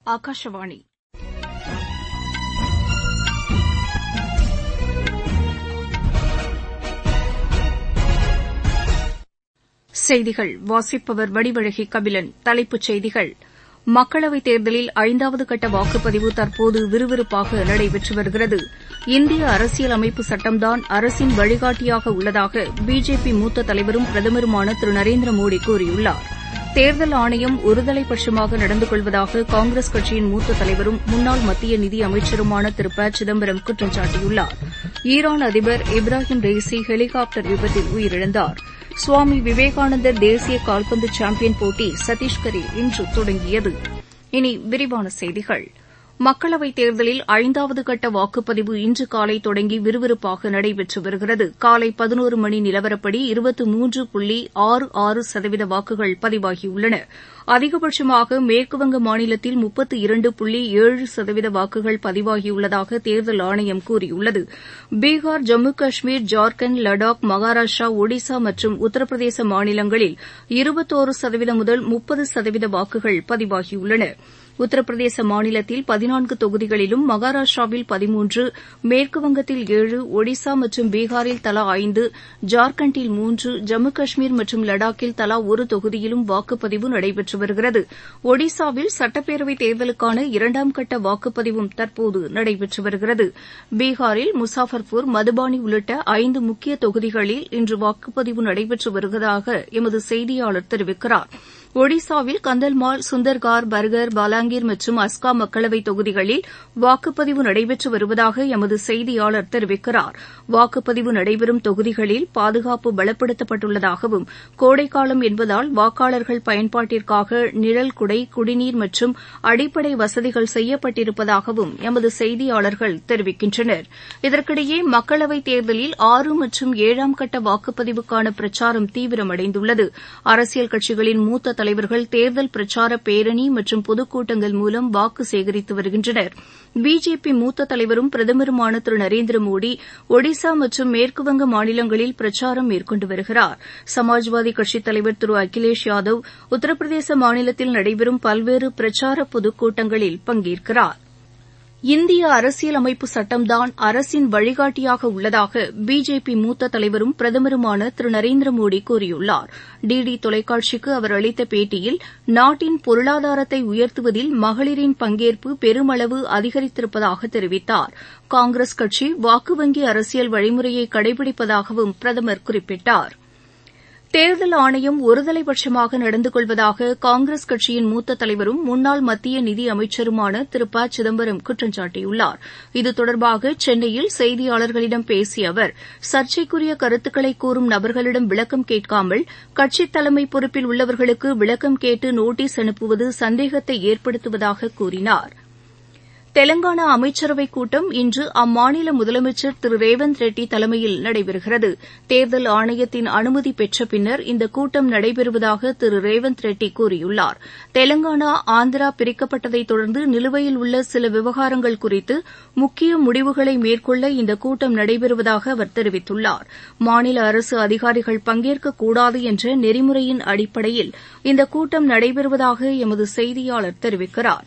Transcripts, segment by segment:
ஆகாஷவாணி செய்திகள் வாசிப்பவர் வடிவழகி கபிலன். தலைப்புச் செய்திகள்: மக்களவைத் தேர்தலில் 5வது கட்ட வாக்குப்பதிவு தற்போது விறுவிறுப்பாக நடைபெற்று வருகிறது. இந்திய அரசியல் அமைப்பு சட்டம்தான் அரசின் வழிகாட்டியாக உள்ளதாக பிஜேபி மூத்த தலைவரும் பிரதமருமான திரு நரேந்திர மோடி கூறியுள்ளார். தேர்தல் ஆணையம் ஒருதலைபட்சமாக நடந்து கொள்வதாக காங்கிரஸ் கட்சியின் மூத்த தலைவரும் முன்னாள் மத்திய நிதி அமைச்சருமான திரு ப சிதம்பரம் குற்றம் சாட்டியுள்ளார். ஈரான் அதிபர் இப்ராஹிம் ரெய்சி ஹெலிகாப்டர் விபத்தில் உயிரிழந்தார். சுவாமி விவேகானந்தர் தேசிய கால்பந்து சாம்பியன் போட்டி சத்தீஸ்கரில் இன்று தொடங்கியது. இனி விரிவான செய்திகள். மக்களவைத் தேர்தலில் 5வது கட்ட வாக்குப்பதிவு இன்று காலை தொடங்கி விறுவிறுப்பாக நடைபெற்று வருகிறது. காலை 11 மணி நிலவரப்படி 23.66% வாக்குகள் பதிவாகியுள்ளன. அதிகபட்சமாக மேற்குவங்க மாநிலத்தில் 32.7% வாக்குகள் பதிவாகியுள்ளதாக தேர்தல் ஆணையம் கூறியுள்ளது. பீகார், ஜம்மு காஷ்மீர், ஜார்க்கண்ட், லடாக், மகாராஷ்டிரா, ஒடிசா மற்றும் உத்தரப்பிரதேச மாநிலங்களில் 21% முதல் 30% வாக்குகள் பதிவாகியுள்ளன. உத்தரப்பிரதேச மாநிலத்தில் 14 தொகுதிகளிலும், மகாராஷ்டிராவில் 13, மேற்குவங்கத்தில் 7, ஒடிசா மற்றும் பீகாரில் தலா 5, ஜார்க்கண்டில் 3, ஜம்மு காஷ்மீர் மற்றும் லடாக்கில் தலா ஒரு தொகுதியிலும் வாக்குப்பதிவு நடைபெற்று வருகிறது. ஒடிசாவில் சட்டப்பேரவைத் தேர்தலுக்கான 2ஆம் கட்ட வாக்குப்பதிவும் தற்போது நடைபெற்று வருகிறது. பீகாரில் முசாஃபர்பூர், மதுபானி உள்ளிட்ட 5 முக்கிய தொகுதிகளில் இன்று வாக்குப்பதிவு நடைபெற்று வருவதாக எமது செய்தியாளர் தெரிவிக்கிறார். ஒடிசாவில் கந்தல்மால், சுந்தர்கார், பர்கர், பாலாங்கீர் மற்றும் அஸ்கா மக்களவைத் தொகுதிகளில் வாக்குப்பதிவு நடைபெற்று வருவதாக எமது செய்தியாளர் தெரிவிக்கிறார். வாக்குப்பதிவு நடைபெறும் தொகுதிகளில் பாதுகாப்பு பலப்படுத்தப்பட்டுள்ளதாகவும், கோடைக்காலம் என்பதால் வாக்காளர்கள் பயன்பாட்டிற்காக நிழல் குடை, குடிநீர் மற்றும் அடிப்படை வசதிகள் செய்யப்பட்டிருப்பதாகவும் எமது செய்தியாளர்கள் தெரிவிக்கின்றனர். இதற்கிடையே மக்களவைத் தேர்தலில் 6 மற்றும் 7ஆம் கட்ட வாக்குப்பதிவுக்கான பிரச்சாரம் தீவிரமடைந்துள்ளது. அரசியல் கட்சிகளின் மூத்த தலைவர்கள் தேர்தல் பிரச்சார பேரணி மற்றும் பொதுக்கூட்டங்கள் மூலம் வாக்கு சேகரித்து வருகின்றனர். பிஜேபி மூத்த தலைவரும் பிரதமருமான திரு நரேந்திர மோடி ஒடிசா மற்றும் மேற்குவங்க மாநிலங்களில் பிரச்சாரம் மேற்கொண்டு வருகிறார். சமாஜ்வாதி கட்சித் தலைவர் திரு அகிலேஷ் யாதவ் உத்தரப்பிரதேச மாநிலத்தில் நடைபெறும் பல்வேறு பிரச்சார பொதுக்கூட்டங்களில் பங்கேற்கிறார். இந்திய அரசியலமைப்பு சட்டம்தான் அரசின் வழிகாட்டியாக உள்ளதாக பிஜேபி மூத்த தலைவரும் பிரதமருமான திரு நரேந்திர மோடி கூறியுள்ளார். டிடி தொலைக்காட்சிக்கு அவர் அளித்த பேட்டியில், நாட்டின் பொருளாதாரத்தை உயர்த்துவதில் மகளிரின் பங்கேற்பு பெருமளவு அதிகரித்திருப்பதாக தெரிவித்தார். காங்கிரஸ் கட்சி வாக்கு வங்கி அரசியல் வழிமுறையை கடைபிடிப்பதாகவும் பிரதமர் குறிப்பிட்டார். தேர்தல் ஆணையம் ஒருதலைபட்சமாக நடந்து கொள்வதாக காங்கிரஸ் கட்சியின் மூத்த தலைவரும் முன்னாள் மத்திய நிதி அமைச்சருமான திரு ப சிதம்பரம் குற்றம் சாட்டியுள்ளார். இது தொடர்பாக சென்னையில் செய்தியாளர்களிடம் பேசிய அவர், சர்ச்சைக்குரிய கருத்துக்களை கூறும் நபர்களிடம் விளக்கம் கேட்காமல் கட்சித் தலைமை பொறுப்பில் உள்ளவர்களுக்கு விளக்கம் கேட்டு நோட்டீஸ் அனுப்புவது சந்தேகத்தை ஏற்படுத்துவதாக கூறினார். தெலங்கானா அமைச்சரவைக் கூட்டம் இன்று அம்மாநில முதலமைச்சர் திரு ரேவந்த் ரெட்டி தலைமையில் நடைபெறுகிறது. தேர்தல் ஆணையத்தின் அனுமதி பெற்ற பின்னர் இந்த கூட்டம் நடைபெறுவதாக திரு ரேவந்த் ரெட்டி கூறியுள்ளார். தெலங்கானா, ஆந்திரா பிரிக்கப்பட்டதைத் தொடர்ந்து நிலுவையில் உள்ள சில விவகாரங்கள் குறித்து முக்கிய முடிவுகளை மேற்கொள்ள இந்த கூட்டம் நடைபெறுவதாக அவர் தெரிவித்துள்ளார். மாநில அரசு அதிகாரிகள் பங்கேற்கக்கூடாது என்ற நெறிமுறையின் அடிப்படையில் இந்த கூட்டம் நடைபெறுவதாக எமது செய்தியாளர் தெரிவிக்கிறார்.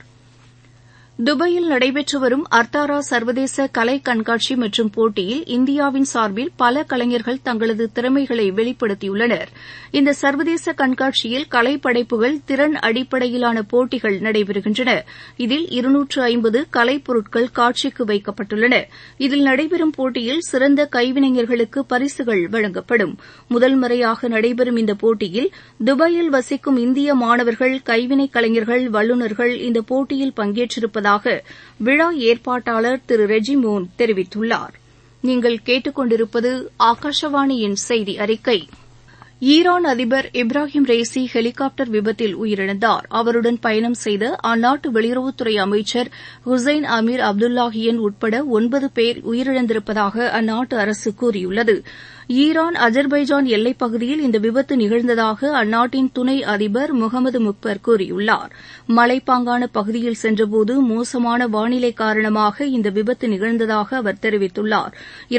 துபாயில் நடைபெற்று வரும் அர்த்தாரா சர்வதேச கலை கண்காட்சி மற்றும் போட்டியில் இந்தியாவின் சார்பில் பல கலைஞர்கள் தங்களது திறமைகளை வெளிப்படுத்தியுள்ளனர். இந்த சர்வதேச கண்காட்சியில் கலைப்படைப்புகள், திறன் அடிப்படையிலான போட்டிகள் நடைபெறுகின்றன. இதில் 250 கலைப்பொருட்கள் காட்சிக்கு வைக்கப்பட்டுள்ளன. இதில் நடைபெறும் போட்டியில் சிறந்த கைவினைஞர்களுக்கு பரிசுகள் வழங்கப்படும். முதல் முறையாக நடைபெறும் இந்த போட்டியில் துபாயில் வசிக்கும் இந்திய மாணவர்கள், கைவினைக் கலைஞர்கள், வல்லுநர்கள் இந்த போட்டியில் பங்கேற்றிருப்பதாக விழா ஏற்பாட்டாளர் திரு ரெஜிமோன் தெரிவித்துள்ளார். நீங்கள் கேட்டுக் கொண்டிருப்பது ஆகாஷவாணியின் செய்தி அறிக்கை. ஈரான் அதிபர் இப்ராஹிம் ரெய்சி ஹெலிகாப்டர் விபத்தில் உயிரிழந்தார். அவருடன் பயணம் செய்த அந்நாட்டு வெளியுறவுத்துறை அமைச்சர் ஹுசைன் அமீர் அப்துல்லாஹியன் உட்பட 9 பேர் உயிரிழந்திருப்பதாக அந்நாட்டு அரசு கூறியுள்ளது. ஈரான் அஜர்பைஜான் எல்லைப் பகுதியில் இந்த விபத்து நிகழ்ந்ததாக அந்நாட்டின் துணை அதிபர் முகமது முக்பர் கூறியுள்ளார். மலைப்பாங்கான பகுதியில் சென்றபோது மோசமான வானிலை காரணமாக இந்த விபத்து நிகழ்ந்ததாக அவர் தெரிவித்துள்ளார்.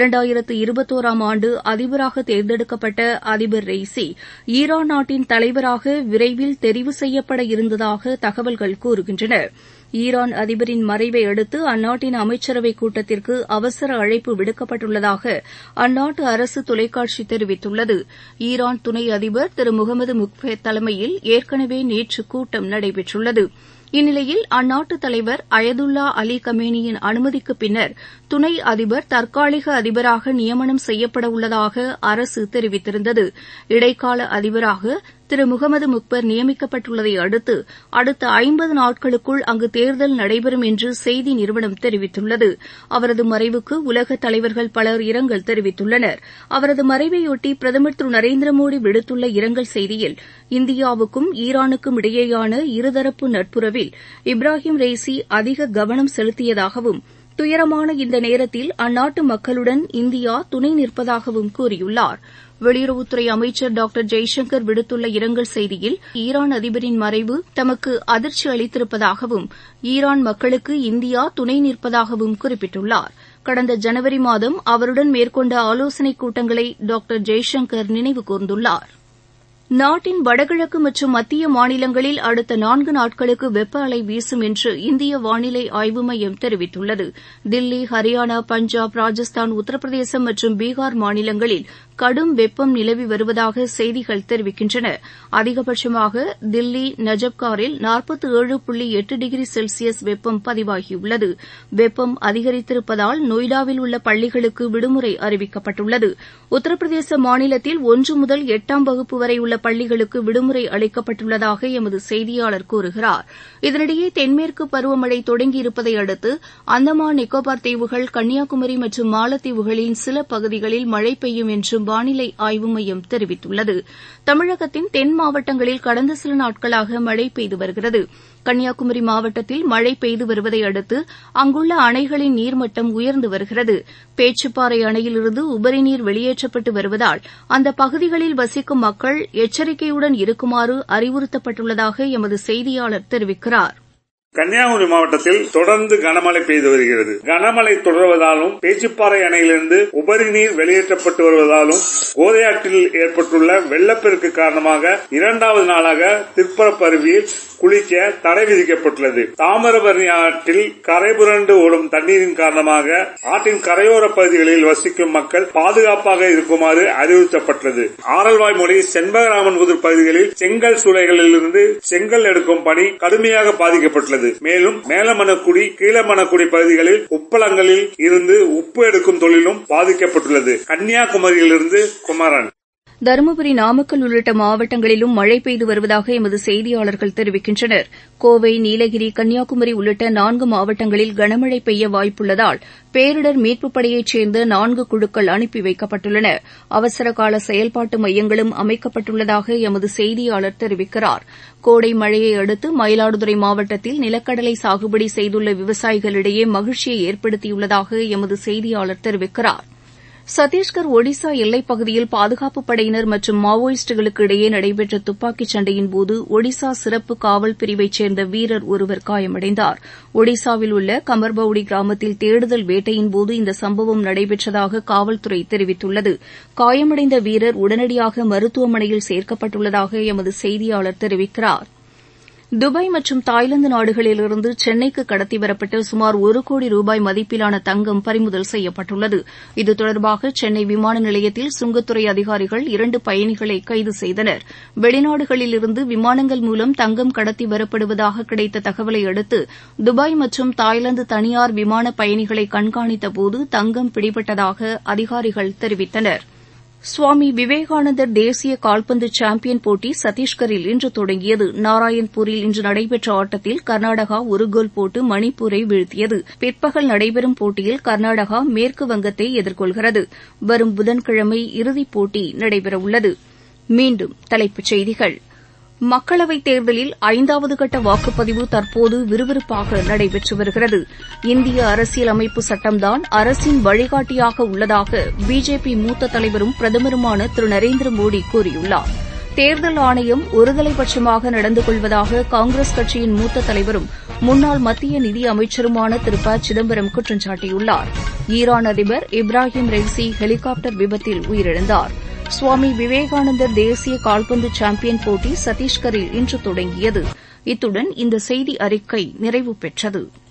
2021ஆம் ஆண்டு அதிபராக தேர்ந்தெடுக்கப்பட்ட அதிபர் ரெய்சி ஈரான் நாட்டின் தலைவராக விரைவில் தெரிவு செய்யப்பட இருந்ததாக தகவல்கள் கூறுகின்றன. ஈரான் அதிபரின் மறைவை அடுத்து அந்நாட்டின் அமைச்சரவைக் கூட்டத்திற்கு அவசர அழைப்பு விடுக்கப்பட்டுள்ளதாக அந்நாட்டு அரசு தொலைக்காட்சி தெரிவித்துள்ளது. ஈரான் துணை அதிபர் திரு முகமது முக்தேர் தலைமையில் ஏற்கனவே நேற்று கூட்டம் நடைபெற்றுள்ளது. இந்நிலையில் அந்நாட்டு தலைவர் அயதுல்லா அலி கமேனியின் அனுமதிக்கு பின்னர் துணை அதிபர் தற்காலிக அதிபராக நியமனம் செய்யப்பட உள்ளதாக அரசு தெரிவித்திருந்தது. இடைக்கால அதிபராக திரு முகமது முக்பர் நியமிக்கப்பட்டுள்ளதை அடுத்து அடுத்த 50 நாட்களுக்குள் அங்கு தேர்தல் நடைபெறும் என்று செய்தி நிறுவனம் தெரிவித்துள்ளது. அவரது மறைவுக்கு உலக தலைவர்கள் பலர் இரங்கல் தெரிவித்துள்ளனர். அவரது மறைவையொட்டி பிரதமர் திரு நரேந்திர மோடி விடுத்துள்ள இரங்கல் செய்தியில் இந்தியாவுக்கும் ஈரானுக்கும் இடையேயான இருதரப்பு நட்புறவில் இப்ராஹிம் ரெய்சி அதிக கவனம் செலுத்தியதாகவும் துயரமான இந்த நேரத்தில் அந்நாட்டு மக்களுடன் இந்தியா துணை நிற்பதாகவும் கூறியுள்ளார். வெளியுறவுத்துறை அமைச்சர் டாக்டர் ஜெய்சங்கர் விடுத்துள்ள இரங்கல் செய்தியில் ஈரான் அதிபரின் மறைவு தமக்கு அதிர்ச்சி அளித்திருப்பதாகவும் ஈரான் மக்களுக்கு இந்தியா துணை நிற்பதாகவும் குறிப்பிட்டுள்ளார். கடந்த ஜனவரி மாதம் அவருடன் மேற்கொண்ட ஆலோசனைக் கூட்டங்களை டாக்டர் ஜெய்சங்கர் நினைவு கூர்ந்துள்ளார். நாட்டின் வடகிழக்கு மற்றும் மத்திய மாநிலங்களில் அடுத்த 4 நாட்களுக்கு வெப்ப அலை வீசும் என்று இந்திய வானிலை ஆய்வு மையம் தெரிவித்துள்ளது. தில்லி, ஹரியானா, பஞ்சாப், ராஜஸ்தான், உத்தரப்பிரதேசம் மற்றும் பீகார் மாநிலங்களில் கடும் வெப்பம் நிலவி வருவதாக செய்திகள் தெரிவிக்கின்றன. அதிகபட்சமாக தில்லி நஜப்காரில் 47.8 டிகிரி செல்சியஸ் வெப்பம் பதிவாகியுள்ளது. வெப்பம் அதிகரித்திருப்பதால் நொய்டாவில் உள்ள பள்ளிகளுக்கு விடுமுறை அறிவிக்கப்பட்டுள்ளது. உத்தரப்பிரதேச மாநிலத்தில் 1 முதல் 8ஆம் வகுப்பு வரை உள்ள பள்ளிகளுக்கு விடுமுறை அளிக்கப்பட்டுள்ளதாக எமது செய்தியாளர் கூறுகிறார். இதனிடையே தென்மேற்கு பருவமழை தொடங்கியிருப்பதை அடுத்து அந்தமான் நிக்கோபார் தீவுகள், கன்னியாகுமரி மற்றும் மாலத்தீவுகளின் சில பகுதிகளில் மழை பெய்யும் என்று வானிலை ஆய்வு மையம் தெரிவித்துள்ளது. தமிழகத்தின் தென் மாவட்டங்களில் கடந்த சில நாட்களாக மழை பெய்து வருகிறது. கன்னியாகுமரி மாவட்டத்தில் மழை பெய்து வருவதை அடுத்து அங்குள்ள அணைகளின் நீர்மட்டம் உயர்ந்து வருகிறது. பேச்சிப்பாறை அணையிலிருந்து உபரிநீர் வெளியேற்றப்பட்டு வருவதால் அந்த பகுதிகளில் வசிக்கும் மக்கள் எச்சரிக்கையுடன் இருக்குமாறு அறிவுறுத்தப்பட்டுள்ளதாக எமது செய்தியாளர் தெரிவிக்கிறார். கன்னியாகுமரி மாவட்டத்தில் தொடர்ந்து கனமழை பெய்து வருகிறது. கனமழை தொடர்வதாலும் பேச்சிப்பாறை அணையிலிருந்து உபரி நீர் வெளியேற்றப்பட்டு வருவதாலும் கோதையாற்றில் ஏற்பட்டுள்ள வெள்ளப்பெருக்கு காரணமாக 2வது நாளாக திற்பரப்பு அருவியில் குளிக்க தடை விதிக்கப்பட்டுள்ளது. தாமிரபரணி ஆற்றில் கரைபுரண்டு ஓடும் தண்ணீரின் காரணமாக ஆற்றின் கரையோர பகுதிகளில் வசிக்கும் மக்கள் பாதுகாப்பாக இருக்குமாறு அறிவுறுத்தப்பட்டுள்ளது. ஆரல்வாய்மொழி, செண்பகராமன்புதூர் பகுதிகளில் செங்கல் சூளைகளிலிருந்து செங்கல் எடுக்கும் பணி கடுமையாக பாதிக்கப்பட்டுள்ளது. மேலும் மேலமணக்குடி, கீழமணக்குடி பகுதிகளில் உப்பளங்களில் இருந்து உப்பு எடுக்கும் தொழிலும் பாதிக்கப்பட்டுள்ளது. கன்னியாகுமரியிலிருந்து குமரன். தருமபுரி, நாமக்கல் உள்ளிட்ட மாவட்டங்களிலும் மழை பெய்து வருவதாக எமது செய்தியாளர்கள் தெரிவிக்கின்றனர். கோவை, நீலகிரி, கன்னியாகுமரி உள்ளிட்ட 4 மாவட்டங்களில் கனமழை பெய்ய வாய்ப்புள்ளதால் பேரிடர் மீட்புப் படையைச் சேர்ந்த 4 குழுக்கள் அனுப்பி வைக்கப்பட்டுள்ளன. அவசரகால செயல்பாட்டு மையங்களும் அமைக்கப்பட்டுள்ளதாக எமது செய்தியாளர் தெரிவிக்கிறார். கோடை மழையை அடுத்து மயிலாடுதுறை மாவட்டத்தில் நிலக்கடலை சாகுபடி செய்துள்ள விவசாயிகளிடையே மகிழ்ச்சியை ஏற்படுத்தியுள்ளதாக எமது செய்தியாளர் தெரிவிக்கிறார். சத்தீஸ்கர், ஒடிசா எல்லைப் பகுதியில் பாதுகாப்புப் படையினர் மற்றும் மாவோயிஸ்டுகளுக்கு இடையே நடைபெற்ற துப்பாக்கிச் சண்டையின்போது ஒடிசா சிறப்பு காவல் பிரிவைச் சேர்ந்த வீரர் ஒருவர் காயமடைந்தார். ஒடிசாவில் உள்ள கமர்பவுடி கிராமத்தில் தேடுதல் வேட்டையின்போது இந்த சம்பவம் நடைபெற்றதாக காவல்துறை தெரிவித்துள்ளது. காயமடைந்த வீரர் உடனடியாக மருத்துவமனையில் சேர்க்கப்பட்டுள்ளதாக எமது செய்தியாளர் தெரிவிக்கிறார். துபாய் மற்றும் தாய்லாந்து நாடுகளிலிருந்து சென்னைக்கு கடத்தி வரப்பட்ட சுமார் 1 கோடி ரூபாய் மதிப்பிலான தங்கம் பறிமுதல் செய்யப்பட்டுள்ளது. இது தொடர்பாக சென்னை விமான நிலையத்தில் சுங்கத்துறை அதிகாரிகள் 2 பயணிகளை கைது செய்தனர். வெளிநாடுகளிலிருந்து விமானங்கள் மூலம் தங்கம் கடத்தி வரப்படுவதாக கிடைத்த தகவலை அடுத்து துபாய் மற்றும் தாய்லாந்து தனியார் விமான பயணிகளை கண்காணித்தபோது தங்கம் பிடிபட்டதாக அதிகாரிகள் தெரிவித்தனர். சுவாமி விவேகானந்தர் தேசிய கால்பந்து சாம்பியன் போட்டி சத்தீஸ்கரில் இன்று தொடங்கியது. நாராயண்பூரில் இன்று நடைபெற்ற ஆட்டத்தில் கர்நாடகா 1 கோல் போட்டு மணிப்பூரை வீழ்த்தியது. பிற்பகல் நடைபெறும் போட்டியில் கர்நாடகா மேற்கு வங்கத்தை எதிர்கொள்கிறது. வரும் புதன்கிழமை இறுதிப் போட்டி நடைபெறவுள்ளது. மீண்டும் தலைப்புச் செய்திகள். மக்களவைத் தேர்தலில் 5வது கட்ட வாக்குப்பதிவு தற்போது விறுவிறுப்பாக நடைபெற்று வருகிறது. இந்திய அரசியலமைப்பு சட்டம்தான் அரசின் வழிகாட்டியாக உள்ளதாக பிஜேபி மூத்த தலைவரும் பிரதமருமான திரு நரேந்திர மோடி கூறியுள்ளார். தேர்தல் ஆணையம் ஒருதலைபட்சமாக நடந்து கொள்வதாக காங்கிரஸ் கட்சியின் மூத்த தலைவரும் முன்னாள் மத்திய நிதி அமைச்சருமான திரு ப. சிதம்பரம் குற்றம் சாட்டியுள்ளார். ஈரான் அதிபர் இப்ராஹிம் ரெய்சி ஹெலிகாப்டர் விபத்தில் உயிரிழந்தார். சுவாமி விவேகானந்தர் தேசிய கால்பந்து சாம்பியன் போட்டி சத்தீஸ்கரில் இன்று தொடங்கியது. இத்துடன் இந்த செய்தி அறிக்கை நிறைவு பெற்றது.